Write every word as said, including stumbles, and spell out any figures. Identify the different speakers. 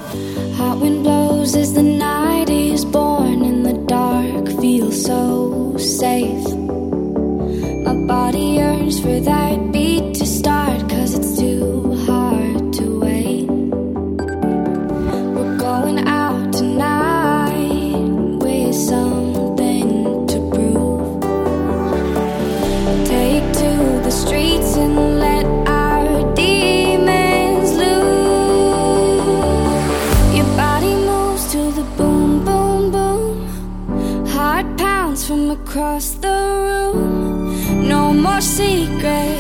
Speaker 1: Hot wind blows as the night is born, and the dark feels so safe. My body yearns for that beat to start, 'cause it's too hard to wait. We're going out tonight with something to prove. Take to the streets and let our demons loose. Your body moves to the boom, boom, boom. Heart pounds from across the room. No more secrets.